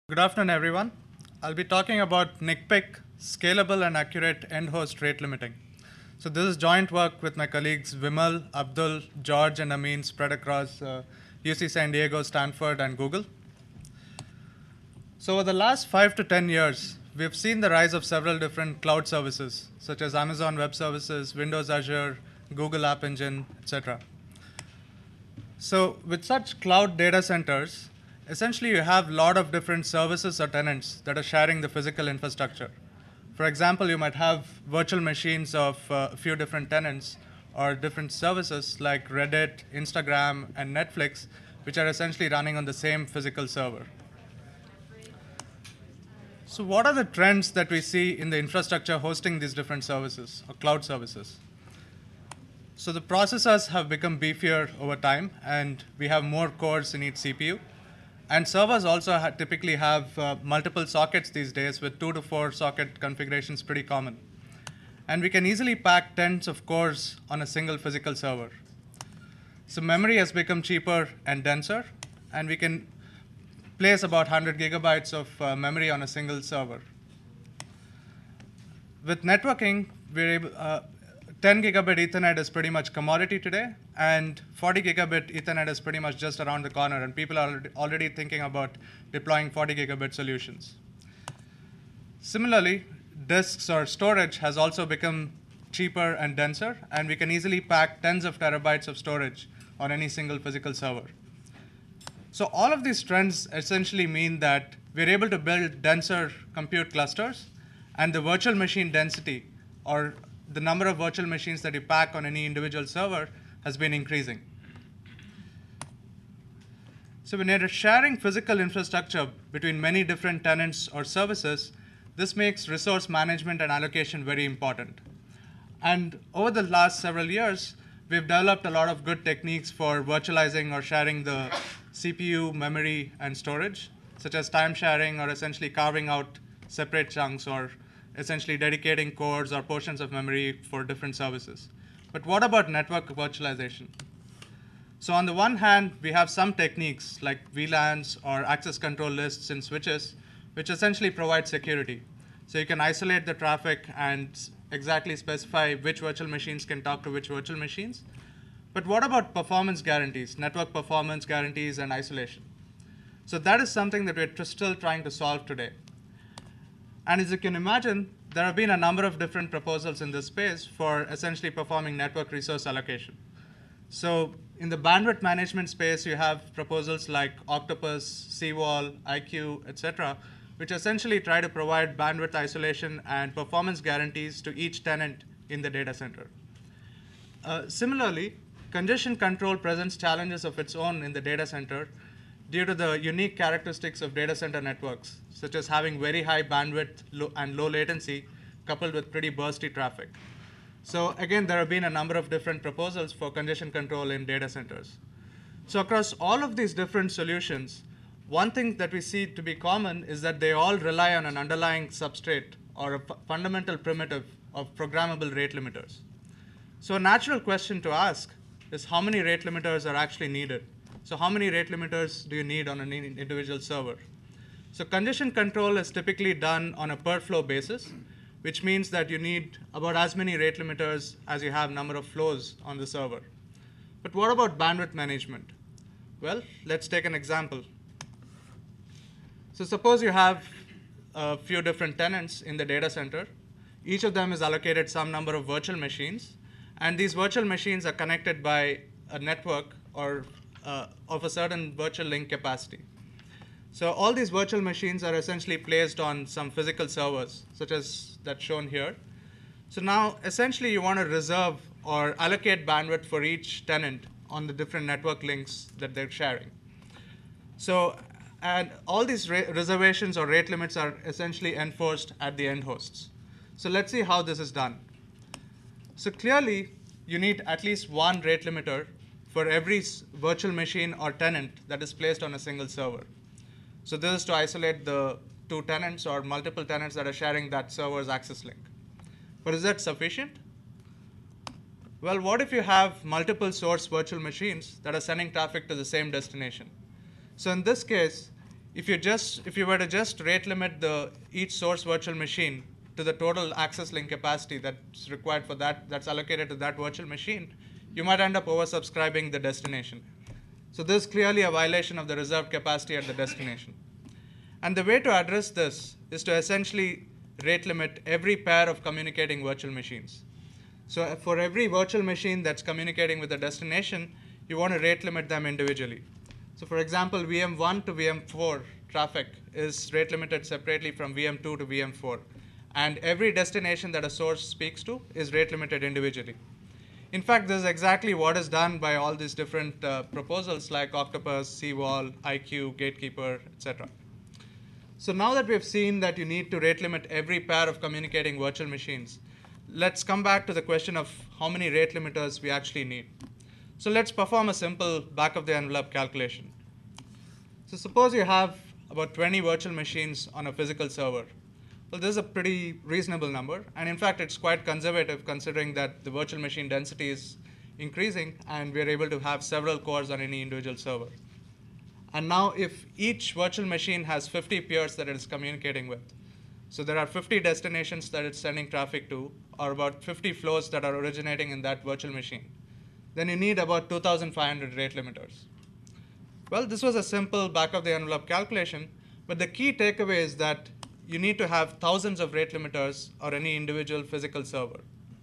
Good afternoon, everyone. I'll be talking about NICPIC, scalable and accurate end-host rate limiting. So this is joint work with my colleagues Vimal, Abdul, George, and Amin spread across UC San Diego, Stanford, and Google. So over the last 5 to 10 years, we've seen the rise of several different cloud services, such as Amazon Web Services, Windows Azure, Google App Engine, etc. So with such cloud data centers, essentially you have a lot of different services or tenants that are sharing the physical infrastructure. For example, you might have virtual machines of a few different tenants or different services like Reddit, Instagram, and Netflix, which are essentially running on the same physical server. So what are the trends that we see in the infrastructure hosting these different services or cloud services? So the processors have become beefier over time, and we have more cores in each CPU. And servers also typically have multiple sockets these days, with 2 to 4 socket configurations pretty common. And we can easily pack tens of cores on a single physical server. So memory has become cheaper and denser, and we can place about 100 gigabytes of memory on a single server. With networking, we're able, 10 gigabit Ethernet is pretty much commodity today, and 40 gigabit Ethernet is pretty much just around the corner, and people are already thinking about deploying 40 gigabit solutions. Similarly, disks or storage has also become cheaper and denser, and we can easily pack tens of terabytes of storage on any single physical server. So all of these trends essentially mean that we're able to build denser compute clusters, and the virtual machine density, or the number of virtual machines that you pack on any individual server, has been increasing. So when you're sharing physical infrastructure between many different tenants or services, this makes resource management and allocation very important. And over the last several years, we've developed a lot of good techniques for virtualizing or sharing the CPU, memory, and storage, such as time sharing, or essentially carving out separate chunks, or essentially dedicating cores or portions of memory for different services. But what about network virtualization? So on the one hand, we have some techniques like VLANs or access control lists in switches, which essentially provide security. So you can isolate the traffic and exactly specify which virtual machines can talk to which virtual machines. But what about performance guarantees, network performance guarantees, and isolation? So that is something that we're still trying to solve today. And as you can imagine, there have been a number of different proposals in this space for essentially performing network resource allocation. So in the bandwidth management space, you have proposals like Octopus, Seawall, IQ, etc., which essentially try to provide bandwidth isolation and performance guarantees to each tenant in the data center. Similarly, congestion control presents challenges of its own in the data center due to the unique characteristics of data center networks, such as having very high bandwidth and low latency coupled with pretty bursty traffic. So again, there have been a number of different proposals for congestion control in data centers. So across all of these different solutions, one thing that we see to be common is that they all rely on an underlying substrate or a fundamental primitive of programmable rate limiters. So a natural question to ask is how many rate limiters are actually needed? So how many rate limiters do you need on an individual server? So congestion control is typically done on a per flow basis, which means that you need about as many rate limiters as you have number of flows on the server. But what about bandwidth management? Well, let's take an example. So suppose you have a few different tenants in the data center. Each of them is allocated some number of virtual machines, and these virtual machines are connected by a network or of a certain virtual link capacity. So all these virtual machines are essentially placed on some physical servers, such as that's shown here. So now, essentially, you want to reserve or allocate bandwidth for each tenant on the different network links that they're sharing. So, and all these reservations or rate limits are essentially enforced at the end hosts. So let's see how this is done. So clearly, you need at least one rate limiter for every virtual machine or tenant that is placed on a single server. So this is to isolate the two tenants or multiple tenants that are sharing that server's access link. But is that sufficient? Well, what if you have multiple source virtual machines that are sending traffic to the same destination? So in this case, if you were to just rate limit each source virtual machine to the total access link capacity that's required for that's allocated to that virtual machine, you might end up oversubscribing the destination. So this is clearly a violation of the reserved capacity at the destination. And the way to address this is to essentially rate limit every pair of communicating virtual machines. So for every virtual machine that's communicating with the destination, you want to rate limit them individually. So for example, VM1 to VM4 traffic is rate limited separately from VM2 to VM4. And every destination that a source speaks to is rate limited individually. In fact, this is exactly what is done by all these different proposals like Octopus, Seawall, IQ, Gatekeeper, etc. So now that we've seen that you need to rate limit every pair of communicating virtual machines, let's come back to the question of how many rate limiters we actually need. So let's perform a simple back-of-the-envelope calculation. So suppose you have about 20 virtual machines on a physical server. Well, this is a pretty reasonable number, and in fact, it's quite conservative considering that the virtual machine density is increasing, and we're able to have several cores on any individual server. And now if each virtual machine has 50 peers that it is communicating with, so there are 50 destinations that it's sending traffic to, or about 50 flows that are originating in that virtual machine, then you need about 2,500 rate limiters. Well, this was a simple back-of-the-envelope calculation, but the key takeaway is that you need to have thousands of rate limiters or any individual physical server.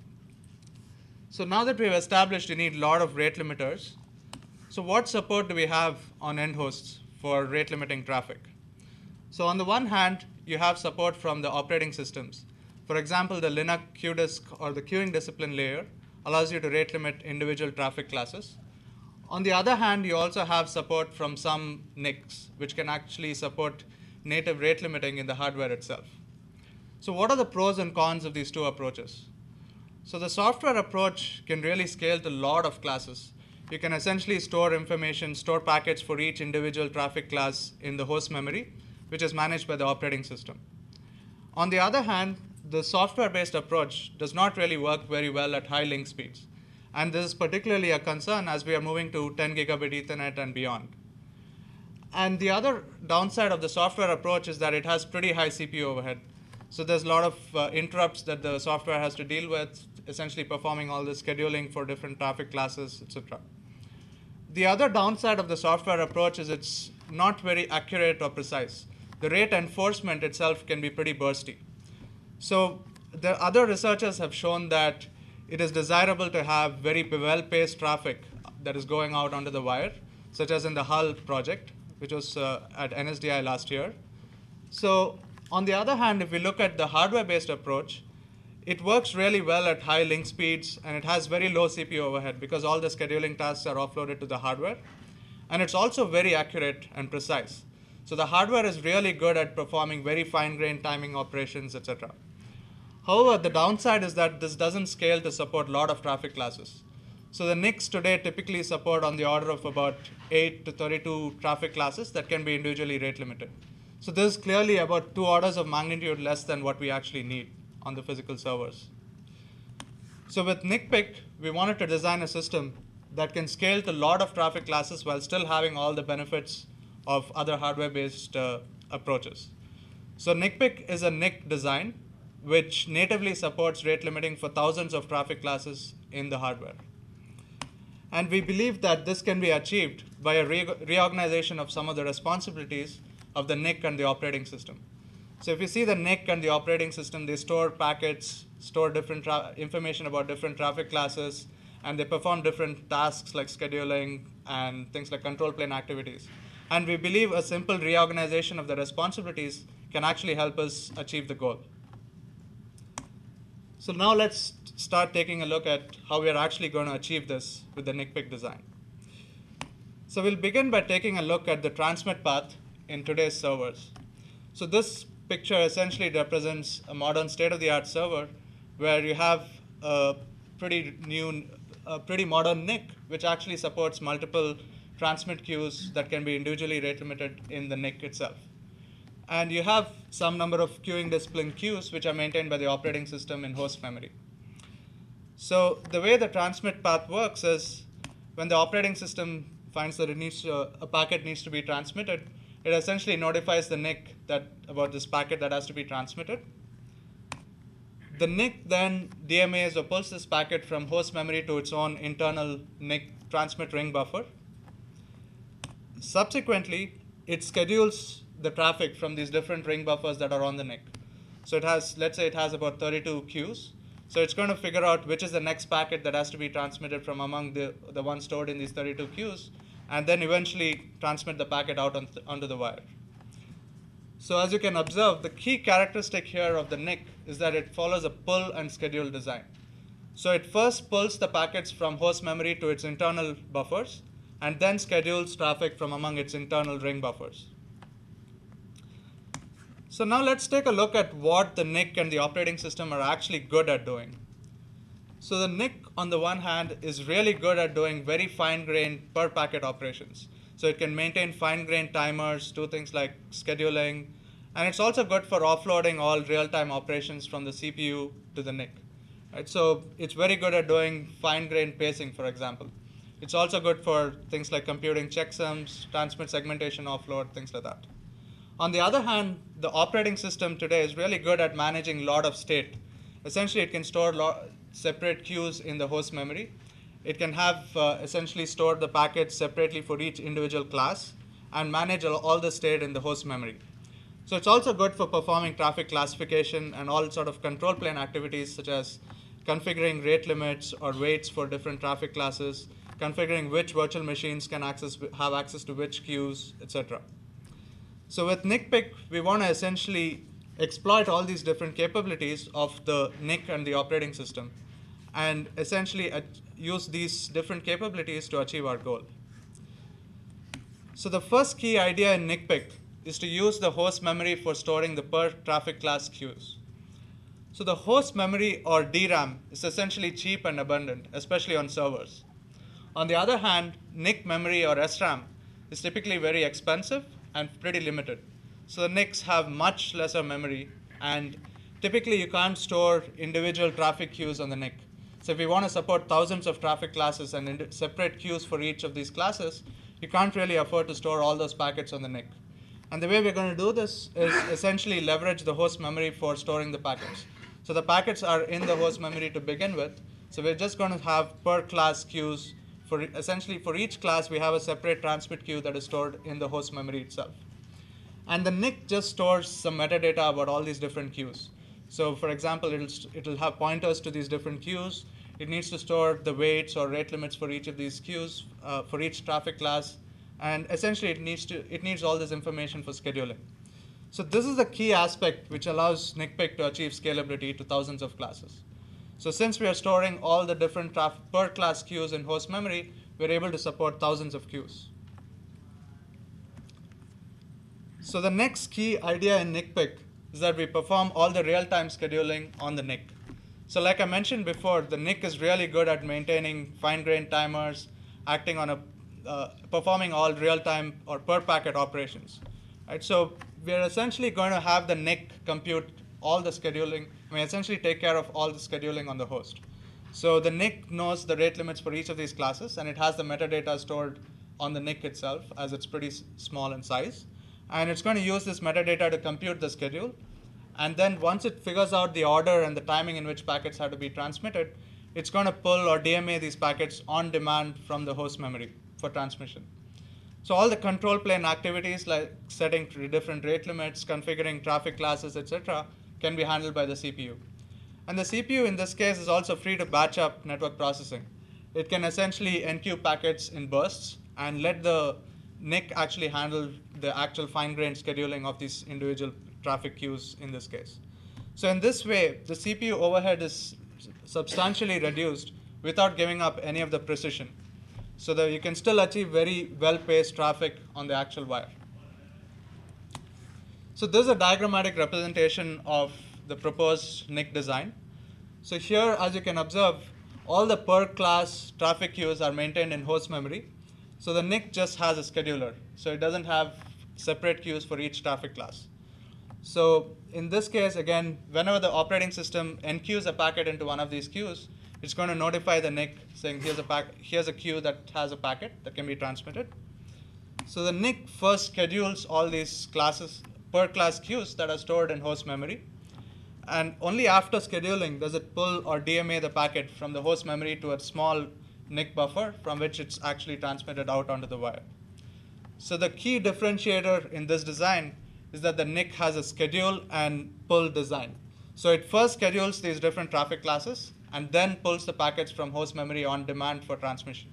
So now that we've established you need a lot of rate limiters, so what support do we have on end hosts for rate limiting traffic? So on the one hand, you have support from the operating systems. For example, the Linux QDisc or the queuing discipline layer allows you to rate limit individual traffic classes. On the other hand, you also have support from some NICs, which can actually support native rate limiting in the hardware itself. So what are the pros and cons of these two approaches? So the software approach can really scale to a lot of classes. You can essentially store information, store packets for each individual traffic class in the host memory, which is managed by the operating system. On the other hand, the software-based approach does not really work very well at high link speeds. And this is particularly a concern as we are moving to 10 gigabit Ethernet and beyond. And the other downside of the software approach is that it has pretty high CPU overhead. So there's a lot of interrupts that the software has to deal with, essentially performing all the scheduling for different traffic classes, etc. The other downside of the software approach is it's not very accurate or precise. The rate enforcement itself can be pretty bursty. So the other researchers have shown that it is desirable to have very well-paced traffic that is going out onto the wire, such as in the Hull project, which was at NSDI last year. So on the other hand, if we look at the hardware-based approach, it works really well at high link speeds, and it has very low CPU overhead because all the scheduling tasks are offloaded to the hardware. And it's also very accurate and precise. So the hardware is really good at performing very fine-grained timing operations, etc. However, the downside is that this doesn't scale to support a lot of traffic classes. So the NICs today typically support on the order of about 8 to 32 traffic classes that can be individually rate limited. So this is clearly about 2 orders of magnitude less than what we actually need on the physical servers. So with NICPIC, we wanted to design a system that can scale to a lot of traffic classes while still having all the benefits of other hardware-based approaches. So NICPIC is a NIC design which natively supports rate limiting for thousands of traffic classes in the hardware. And we believe that this can be achieved by a reorganization of some of the responsibilities of the NIC and the operating system. So if you see the NIC and the operating system, they store packets, store different information about different traffic classes, and they perform different tasks like scheduling and things like control plane activities. And we believe a simple reorganization of the responsibilities can actually help us achieve the goal. So now let's start taking a look at how we are actually going to achieve this with the NICPIC design. So we'll begin by taking a look at the transmit path in today's servers. So this picture essentially represents a modern state-of-the-art server where you have a pretty modern NIC, which actually supports multiple transmit queues that can be individually rate limited in the NIC itself. And you have some number of queuing discipline queues which are maintained by the operating system in host memory. So the way the transmit path works is when the operating system finds that a packet needs to be transmitted, it essentially notifies the NIC about this packet that has to be transmitted. The NIC then DMAs or pulls this packet from host memory to its own internal NIC transmit ring buffer. Subsequently, it schedules the traffic from these different ring buffers that are on the NIC. So it has, let's say it has about 32 queues. So it's going to figure out which is the next packet that has to be transmitted from among the ones stored in these 32 queues, and then eventually transmit the packet out onto the wire. So as you can observe, the key characteristic here of the NIC is that it follows a pull and schedule design. So it first pulls the packets from host memory to its internal buffers, and then schedules traffic from among its internal ring buffers. So now let's take a look at what the NIC and the operating system are actually good at doing. So the NIC, on the one hand, is really good at doing very fine-grained per-packet operations. So it can maintain fine-grained timers, do things like scheduling, and it's also good for offloading all real-time operations from the CPU to the NIC. Right? So it's very good at doing fine-grained pacing, for example. It's also good for things like computing checksums, transmit segmentation offload, things like that. On the other hand, the operating system today is really good at managing a lot of state. Essentially, it can store separate queues in the host memory. It can have essentially stored the packets separately for each individual class and manage all the state in the host memory. So it's also good for performing traffic classification and all sort of control plane activities, such as configuring rate limits or weights for different traffic classes, configuring which virtual machines can have access to which queues, etc. So with NICPIC, we want to essentially exploit all these different capabilities of the NIC and the operating system, and essentially use these different capabilities to achieve our goal. So the first key idea in NICPIC is to use the host memory for storing the per traffic class queues. So the host memory, or DRAM, is essentially cheap and abundant, especially on servers. On the other hand, NIC memory, or SRAM, is typically very expensive and pretty limited. So the NICs have much lesser memory, and typically you can't store individual traffic queues on the NIC. So if you want to support thousands of traffic classes and separate queues for each of these classes, you can't really afford to store all those packets on the NIC. And the way we're going to do this is essentially leverage the host memory for storing the packets. So the packets are in the host memory to begin with. So we're just going to have per class queues. Essentially, for each class, we have a separate transmit queue that is stored in the host memory itself. And the NIC just stores some metadata about all these different queues. So for example, it'll have pointers to these different queues. It needs to store the weights or rate limits for each of these queues, for each traffic class. And essentially, it needs all this information for scheduling. So this is the key aspect which allows NICPIC to achieve scalability to thousands of classes. So since we are storing all the different per class queues in host memory, we're able to support thousands of queues. So the next key idea in NICPIC is that we perform all the real-time scheduling on the NIC. So like I mentioned before, the NIC is really good at maintaining fine-grained timers, acting on performing all real-time or per-packet operations. Right? So we're essentially going to have the NIC compute all the scheduling. We essentially take care of all the scheduling on the host. So the NIC knows the rate limits for each of these classes, and it has the metadata stored on the NIC itself, as it's pretty small in size. And it's going to use this metadata to compute the schedule. And then once it figures out the order and the timing in which packets have to be transmitted, it's going to pull or DMA these packets on demand from the host memory for transmission. So all the control plane activities, like setting different rate limits, configuring traffic classes, etc., can be handled by the CPU. And the CPU in this case is also free to batch up network processing. It can essentially enqueue packets in bursts and let the NIC actually handle the actual fine-grained scheduling of these individual traffic queues in this case. So in this way, the CPU overhead is substantially reduced without giving up any of the precision, so that you can still achieve very well-paced traffic on the actual wire. So this is a diagrammatic representation of the proposed NIC design. So here, as you can observe, all the per class traffic queues are maintained in host memory. So the NIC just has a scheduler. So it doesn't have separate queues for each traffic class. So in this case, again, whenever the operating system enqueues a packet into one of these queues, it's going to notify the NIC saying here's a queue that has a packet that can be transmitted. So the NIC first schedules all these classes per class queues that are stored in host memory. And only after scheduling does it pull or DMA the packet from the host memory to a small NIC buffer from which it's actually transmitted out onto the wire. So the key differentiator in this design is that the NIC has a schedule and pull design. So it first schedules these different traffic classes and then pulls the packets from host memory on demand for transmission.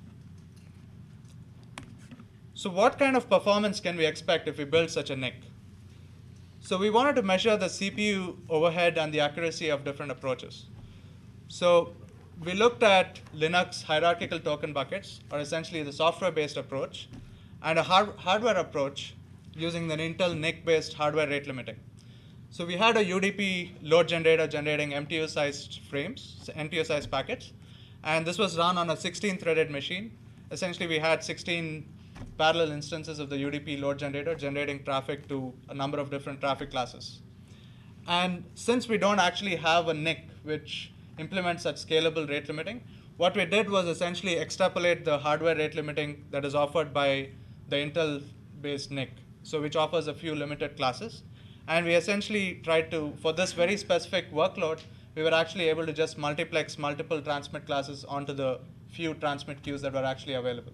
So what kind of performance can we expect if we build such a NIC? So we wanted to measure the CPU overhead and the accuracy of different approaches. So we looked at Linux hierarchical token buckets, or essentially the software-based approach, and a hardware approach using the Intel NIC-based hardware rate limiting. So we had a UDP load generator generating MTU-sized frames, MTU-sized packets, and this was run on a 16-threaded machine. Essentially, we had 16 parallel instances of the UDP load generator generating traffic to a number of different traffic classes. And since we don't actually have a NIC which implements such scalable rate limiting, what we did was essentially extrapolate the hardware rate limiting that is offered by the Intel-based NIC, so which offers a few limited classes. And we essentially tried to, for this very specific workload, we were actually able to just multiplex multiple transmit classes onto the few transmit queues that were actually available.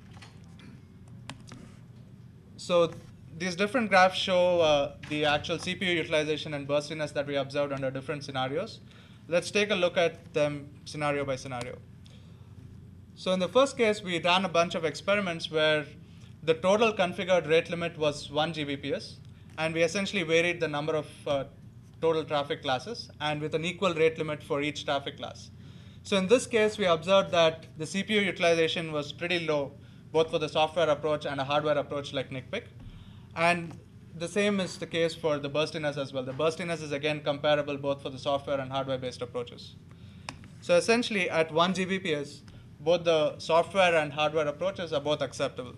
So these different graphs show the actual CPU utilization and burstiness that we observed under different scenarios. Let's take a look at them scenario by scenario. So in the first case, we ran a bunch of experiments where the total configured rate limit was 1 Gbps, and we essentially varied the number of total traffic classes, and with an equal rate limit for each traffic class. So in this case, we observed that the CPU utilization was pretty low, both for the software approach and a hardware approach like NICPIC. And the same is the case for the burstiness as well. The burstiness is again comparable both for the software and hardware-based approaches. So essentially, at 1 Gbps, both the software and hardware approaches are both acceptable.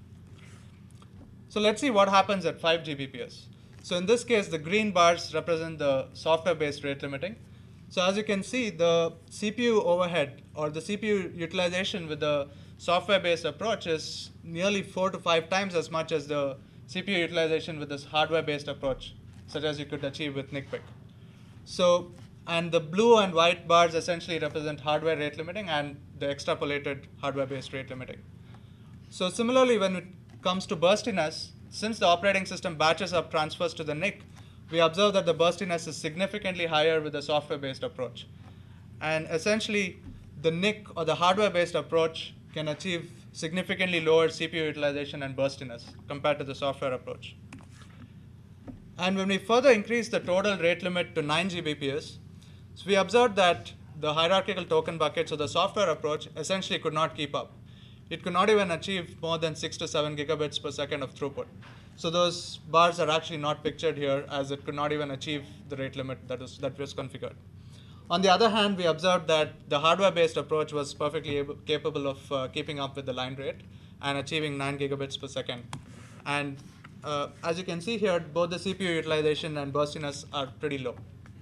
So let's see what happens at 5 Gbps. So in this case, the green bars represent the software-based rate limiting. So as you can see, the CPU overhead or the CPU utilization with the software-based approach is nearly 4 to 5 times as much as the CPU utilization with this hardware-based approach, such as you could achieve with NICPIC. So, and the blue and white bars essentially represent hardware rate limiting and the extrapolated hardware-based rate limiting. So similarly, when it comes to burstiness, since the operating system batches up transfers to the NIC, we observe that the burstiness is significantly higher with the software-based approach. And essentially, the NIC or the hardware-based approach can achieve significantly lower CPU utilization and burstiness compared to the software approach. And when we further increase the total rate limit to 9 Gbps, so we observed that the hierarchical token buckets or the software approach essentially could not keep up. It could not even achieve more than 6 to 7 gigabits per second of throughput. So those bars are actually not pictured here, as it could not even achieve the rate limit that was configured. On the other hand, we observed that the hardware-based approach was perfectly capable of keeping up with the line rate and achieving 9 gigabits per second. And as you can see here, both the CPU utilization and burstiness are pretty low.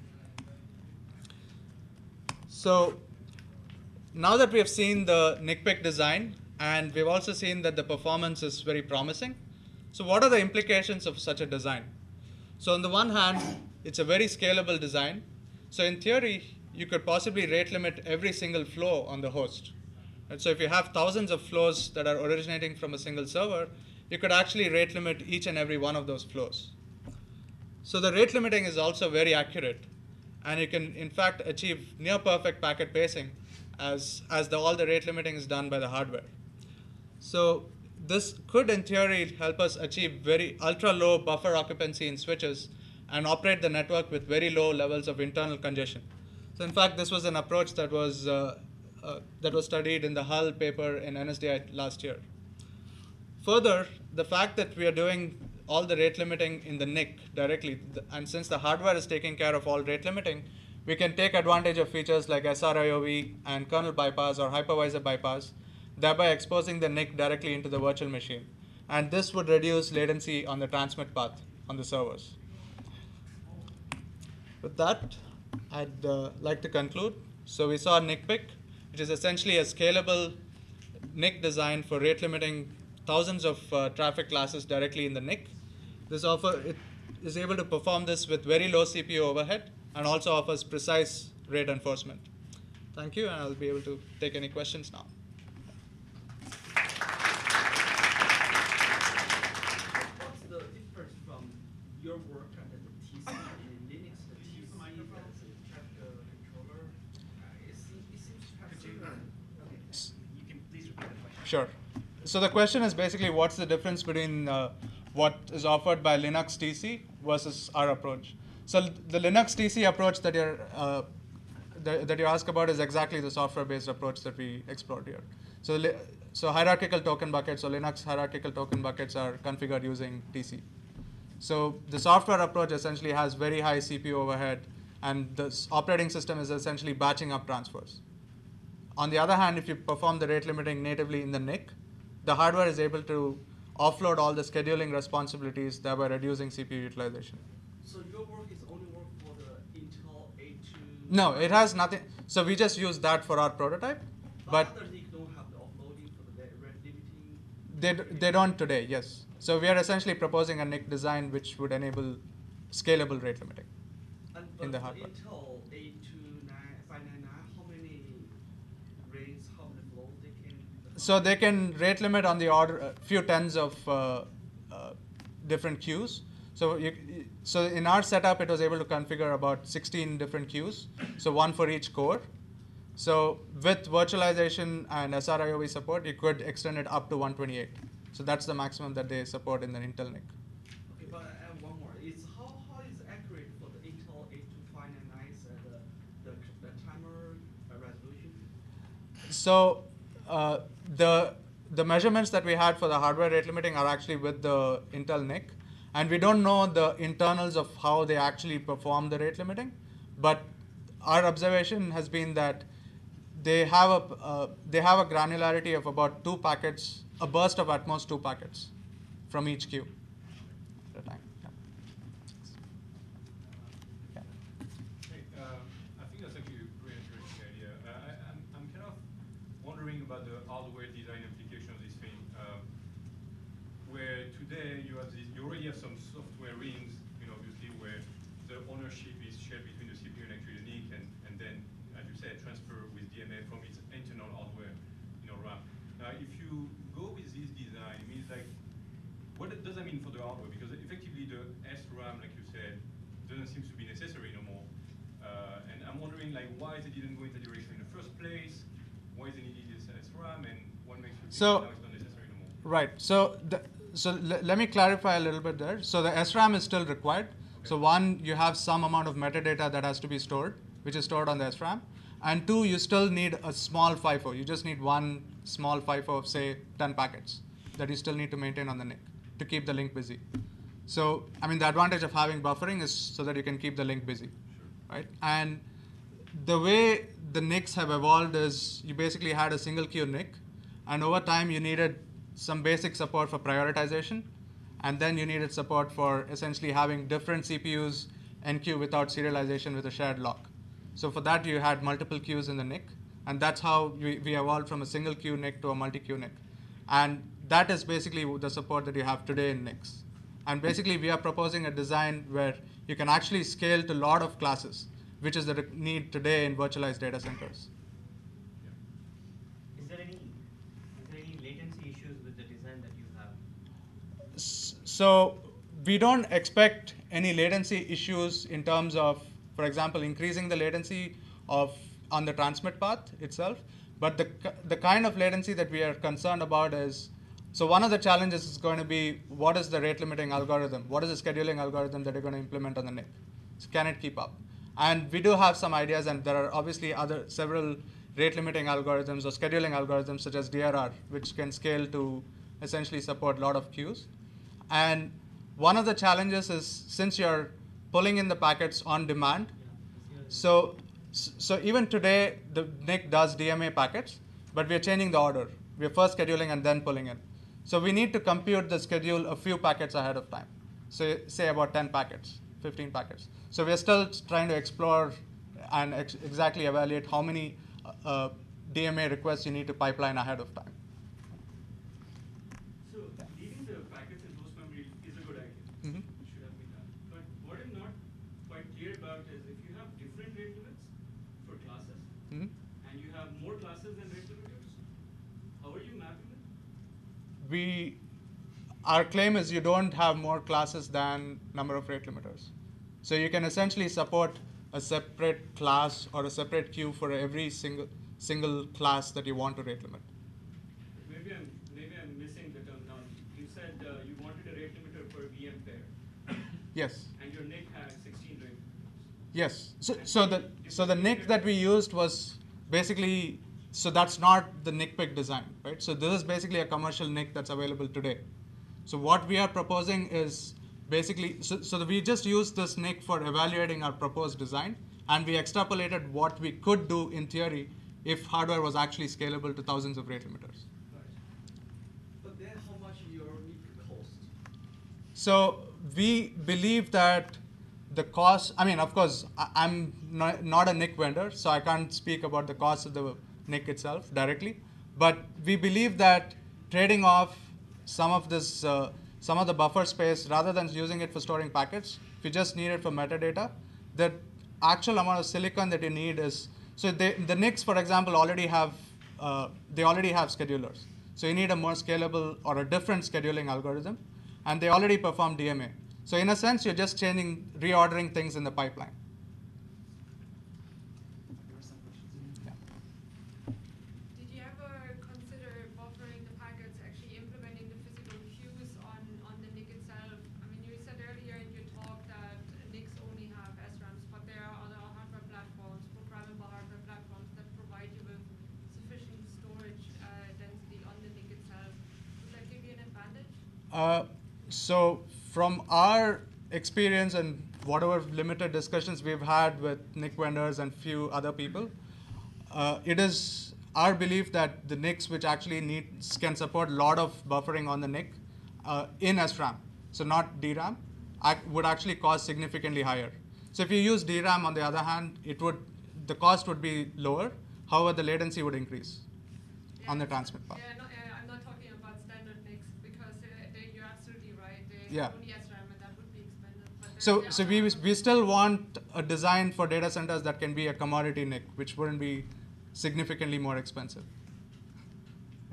So now that we have seen the NICPIC design, and we've also seen that the performance is very promising, so what are the implications of such a design? So on the one hand, it's a very scalable design. So in theory, you could possibly rate limit every single flow on the host. And so if you have thousands of flows that are originating from a single server, you could actually rate limit each and every one of those flows. So the rate limiting is also very accurate, and you can in fact achieve near perfect packet pacing as all the rate limiting is done by the hardware. So this could in theory help us achieve very ultra low buffer occupancy in switches and operate the network with very low levels of internal congestion. So in fact, this was an approach that was studied in the Hull paper in NSDI last year. Further, the fact that we are doing all the rate limiting in the NIC directly, and since the hardware is taking care of all rate limiting, we can take advantage of features like SRIOV and kernel bypass or hypervisor bypass, thereby exposing the NIC directly into the virtual machine. And this would reduce latency on the transmit path on the servers. With that, I'd like to conclude. So we saw NICPIC, which is essentially a scalable NIC design for rate limiting thousands of traffic classes directly in the NIC. This offer it is able to perform this with very low CPU overhead and also offers precise rate enforcement. Thank you, and I'll be able to take any questions now. What's the difference from your work and the TC in Linux? The TC as a chapter controller, it seems to have similar. Okay, you can please repeat the question. Sure. So the question is basically what's the difference between what is offered by Linux TC versus our approach. So the Linux TC approach that you ask about is exactly the software-based approach that we explored here. So hierarchical token buckets, or Linux hierarchical token buckets, are configured using TC. So the software approach essentially has very high CPU overhead, and the operating system is essentially batching up transfers. On the other hand, if you perform the rate limiting natively in the NIC, the hardware is able to offload all the scheduling responsibilities, thereby reducing CPU utilization. So your work is only work for the Intel A2? No, it has nothing. So we just use that for our prototype. But others don't have the offloading for the rate limiting? They don't today, yes. So we are essentially proposing a NIC design which would enable scalable rate limiting in the hardware. Intel A2 599, how many rates, how many flows they can? So they can rate limit on the order a few tens of different queues. So in our setup, it was able to configure about 16 different queues, so one for each core. So with virtualization and SRIOV support, you could extend it up to 128. So that's the maximum that they support in the Intel NIC. Okay, but I have one more. How is accurate for the Intel A2599 the timer resolution? So the measurements that we had for the hardware rate limiting are actually with the Intel NIC, and we don't know the internals of how they actually perform the rate limiting. But our observation has been that they have a granularity of about 2 packets, a burst of at most 2 packets from each queue at a time. Yeah. Hey, I think that's actually a really interesting idea. I'm kind of wondering about the hardware design application of this thing, where today you already have some software rings, obviously where the ownership is shared between the CPU and actually the NIC, and then, as you said, transfer with DMA from its internal hardware, RAM. Now, if you go with this design, it means like, what does that mean for the hardware? Because effectively the SRAM, like you said, doesn't seem to be necessary no more. And I'm wondering, like, why they didn't go in that direction in the first place? Why they needed this SRAM, and what makes you think now it's not necessary no more? Right. So let me clarify a little bit there. So the SRAM is still required. Okay. So one, you have some amount of metadata that has to be stored, which is stored on the SRAM. And 2, you still need a small FIFO. You just need one small FIFO of, say, 10 packets that you still need to maintain on the NIC to keep the link busy. So, I mean, the advantage of having buffering is so that you can keep the link busy, sure, right? And the way the NICs have evolved is you basically had a single queue NIC, and over time you needed some basic support for prioritization, and then you needed support for essentially having different CPUs NQ without serialization with a shared lock. So for that, you had multiple queues in the NIC, and that's how we evolved from a single queue NIC to a multi-queue NIC. And that is basically the support that you have today in NICs. And basically, we are proposing a design where you can actually scale to a lot of classes, which is the need today in virtualized data centers. Is there any latency issues with the design that you have? So we don't expect any latency issues in terms of, for example, increasing the latency on the transmit path itself. But the kind of latency that we are concerned about is, so one of the challenges is going to be, what is the rate limiting algorithm? What is the scheduling algorithm that you're going to implement on the NIC? So can it keep up? And we do have some ideas, and there are obviously several rate limiting algorithms or scheduling algorithms such as DRR, which can scale to essentially support a lot of queues. And one of the challenges is, since you're pulling in the packets on demand, so even today, the NIC does DMA packets, but we are changing the order. We are first scheduling and then pulling in. So we need to compute the schedule a few packets ahead of time. So say about 10 packets, 15 packets. So we are still trying to explore and exactly evaluate how many DMA requests you need to pipeline ahead of time. So classes and rate limiters? How are you mapping it? Our claim is you don't have more classes than number of rate limiters. So you can essentially support a separate class or a separate queue for every single class that you want to rate limit. Maybe I'm missing the terminology. You said you wanted a rate limiter for VM pair. Yes. And your NIC had 16 rate limiters. Yes. So the NIC that we used was basically, so that's not the NIC pick design, right? So this is basically a commercial NIC that's available today. So what we are proposing is basically, so we just used this NIC for evaluating our proposed design, and we extrapolated what we could do in theory if hardware was actually scalable to thousands of rate limiters. Right. But then how much your NIC cost? So we believe that the cost, I mean, of course, I'm not a NIC vendor, so I can't speak about the cost of the NIC itself directly, but we believe that trading off some of the buffer space, rather than using it for storing packets, if you just need it for metadata, the actual amount of silicon that you need is, so the NICs, for example, already have schedulers. So you need a more scalable or a different scheduling algorithm, and they already perform DMA. So in a sense, you're just reordering things in the pipeline. Did you ever consider buffering the packets, actually implementing the physical queues on the NIC itself? I mean, you said earlier in your talk that NICs only have SRAMs, but there are other hardware platforms, programmable hardware platforms that provide you with sufficient storage density on the NIC itself. Would that give you an advantage? So from our experience and whatever limited discussions we've had with NIC vendors and few other people, it is our belief that the NICs which actually can support a lot of buffering on the NIC in SRAM, so not DRAM, would actually cost significantly higher. So if you use DRAM, on the other hand, the cost would be lower. However, the latency would increase on the transmit path. Yeah, I'm not talking about standard NICs because you're absolutely right. Yeah. Only SRAM, and that would be expensive. But So we still want a design for data centers that can be a commodity NIC, which wouldn't be significantly more expensive. Yeah.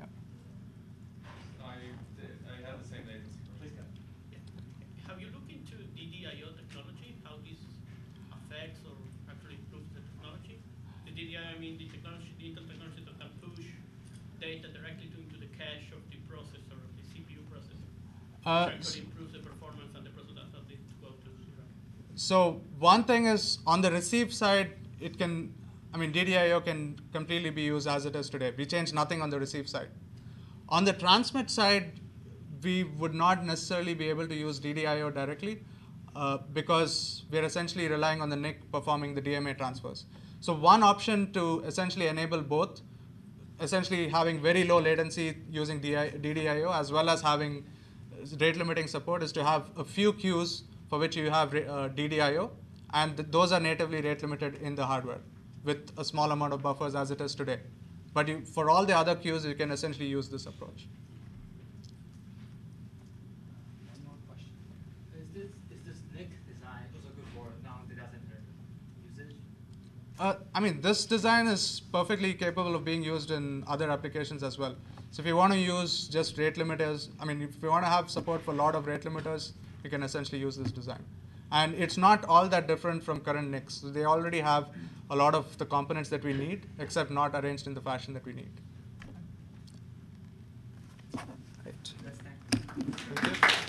I have the same latency. Please go. Have you looked into DDIO technology, how this affects or actually improves the technology? The DDIO, I mean the technology, the Intel technology that can push data directly into the cache of the processor, of the CPU processor, which actually improves the performance and the processor as they go to zero. So one thing is, on the receive side, DDIO can completely be used as it is today. We change nothing on the receive side. On the transmit side, we would not necessarily be able to use DDIO directly because we're essentially relying on the NIC performing the DMA transfers. So one option to essentially enable both, essentially having very low latency using DDIO as well as having rate limiting support, is to have a few queues for which you have DDIO, and those are natively rate limited in the hardware with a small amount of buffers as it is today. But for all the other queues, you can essentially use this approach. One more question. Is this NIC design also good for non-data center usage? This design is perfectly capable of being used in other applications as well. So if you want to use just rate limiters, if you want to have support for a lot of rate limiters, you can essentially use this design. And it's not all that different from current NICs. So they already have a lot of the components that we need, except not arranged in the fashion that we need. That's thank you. Thank you.